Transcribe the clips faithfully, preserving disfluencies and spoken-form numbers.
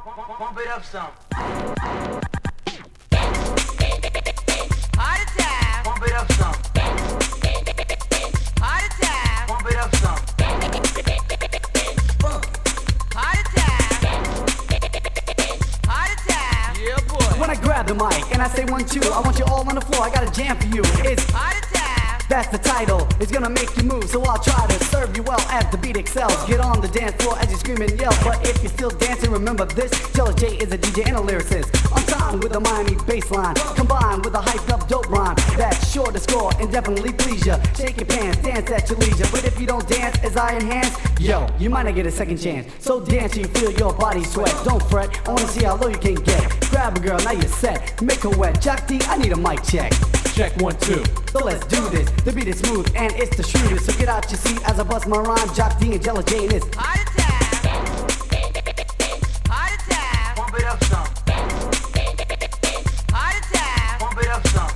Pump it up some. Heart attack. Pump it up some. Heart attack. Pump it up some. Heart attack. Heart attack. Yeah, boy. When I grab the mic and I say one, two, I want you all on the floor. I got a jam for you. It's Heart attack. that's the title. It's gonna make you move, so I'll try to serve you well as the beat excels. Get on the dance floor as you scream and yell. But if you're still dancing, remember this: Jello J is a D J and a lyricist. On time with a Miami bass line, combined with a hyped up dope rhyme that's sure to score and definitely please ya. Shake your pants, dance at your leisure. But if you don't dance as I enhance, yo, you might not get a second chance. So dance till you feel your body sweat. Don't fret, I wanna see how low you can get. Grab a girl, now you're set. Make her wet. Jock D, I need a mic check. Check one, two. So let's do this. The beat is smooth and it's the shrewdest. So get out your seat as I bust my rhyme. Jock D and Jello J in this. Heart attack. Heart attack. Pump it up some. Heart attack. Pump it up some.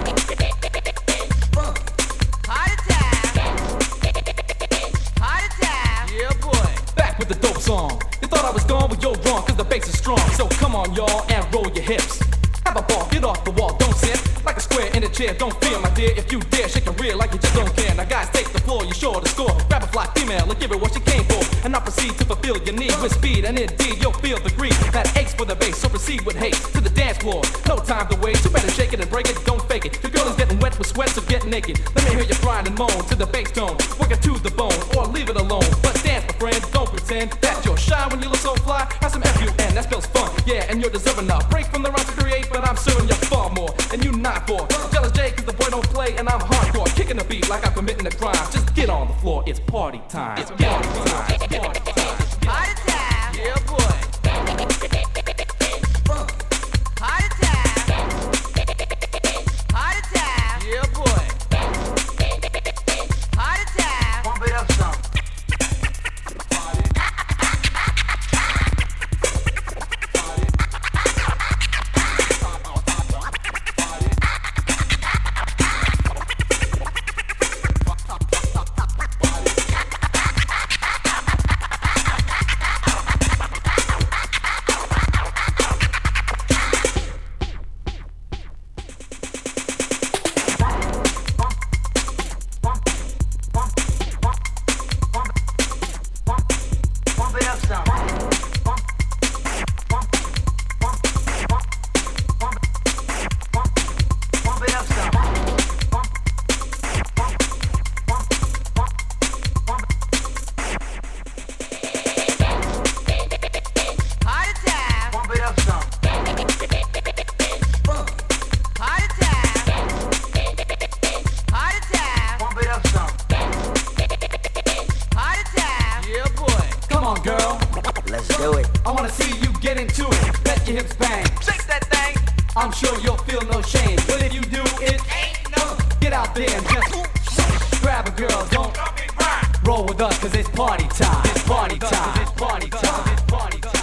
Heart attack. Heart attack. Yeah, boy. Back with the dope song. You thought I was gone, well you're wrong, cause the bass is strong. So come on y'all and roll your hips. Have a ball, get off the wall, don't sit like a square in a chair. Don't fear, my dear, if you dare shake your rear like you just don't care. Now guys, take the floor, you're sure to score. Grab a fly female and give her what she came for, and I'll proceed to fulfill your need with speed. And indeed, you'll feel the greed that aches for the bass. So proceed with haste to the dance floor. No time to waste. You better shake it and break it. Don't fake it. Your girl is getting wet with sweat, so get naked. Let me hear you cry and moan to the bass tone. Work it to the bone, or leave it alone. But dance, my friend. Don't pretend that you're shy when you look so fly. Have some F U N, that spells fun. Yeah, and you're deserving of break from the rhymes to create, but I'm serving you far more, and you not for. Jealous J, cause the boy don't play, and I'm hardcore, kicking the beat like I'm committing a crime. Just get on the floor, it's party time. It's party time. It's party time. Heart attack. Yeah, boy. Heart attack. Heart attack. Yeah, boy. Heart attack. Pump it up some. Pump it up some. Pump, pump, pump, pump, pump, pump, pump it up some. Pump, pump, pump, pump, pump. Heart attack. Pump it up some. Heart attack. Heart attack. Pump it up some. Heart attack. Yeah, boy. Come on, girl. Let's do it. I wanna see you get into it. Let your hips bang. Shake that thing. I'm sure you'll feel no shame. But if you do, it Ain't no get out there and just grab a girl. Don't fucking grind. roll with us, cause it's party time. It's party time. It's party time. It's party time.